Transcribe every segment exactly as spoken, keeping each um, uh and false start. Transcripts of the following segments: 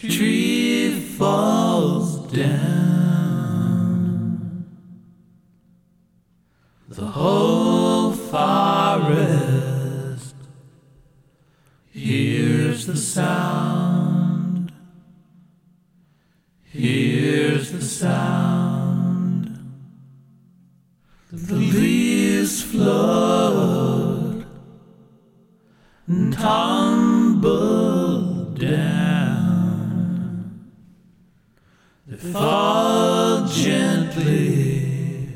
tree falls down, the whole forest hears the sound, hears the sound. The leaves float and tumble down, they fall gently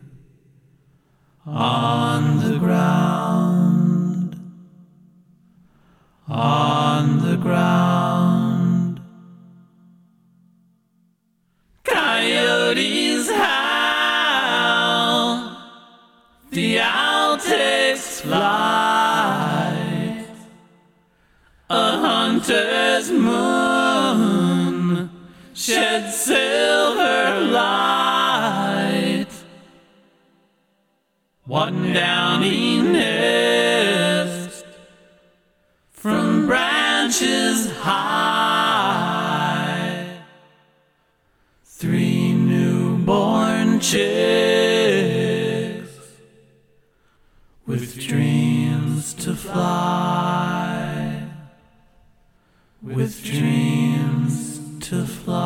on the ground, on the ground. Coyotes howl, the owl takes flight, a hunter's moon sheds silver light. One downy nest from branches high, three newborn chicks with dreams to fly, with dreams to fly.